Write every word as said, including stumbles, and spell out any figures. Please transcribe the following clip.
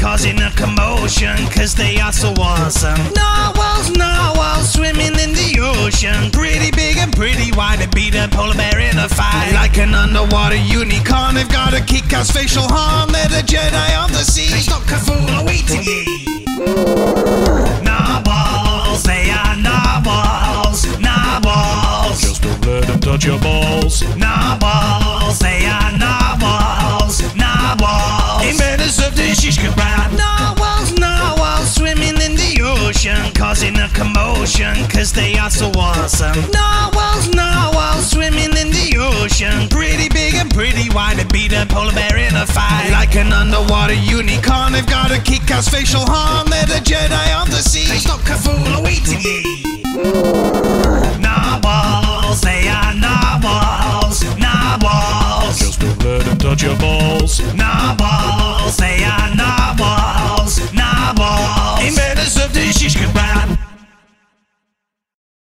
causing a commotion, cause they are so awesome. Narwhals, narwhals, swimming in the ocean, pretty big and pretty wide, they beat a polar bear in a fight. Like an underwater unicorn, they've got a kick-ass facial harm, they're the Jedi of the sea. They stop Cthulhu awaiting ye. Narwhals, they are narwhals, narwhals. Just don't let them touch your balls. Narwhals, they are narwhals, narwhals. Inventors of the shish kebab. Narwhals, narwhals, swimming in the ocean, causing a commotion, cause they are so awesome. Narwhals, narwhals, swimming in the ocean, pretty big and pretty wide, they beat a polar bear in a fight. Like an underwater unicorn, they've got a kick-ass facial harm, they're the Jedi of the sea. They stop Cthulhu awaiting ye. Narwhals, they are narwhals, narwhals. Just don't let them touch your balls. Narwhals.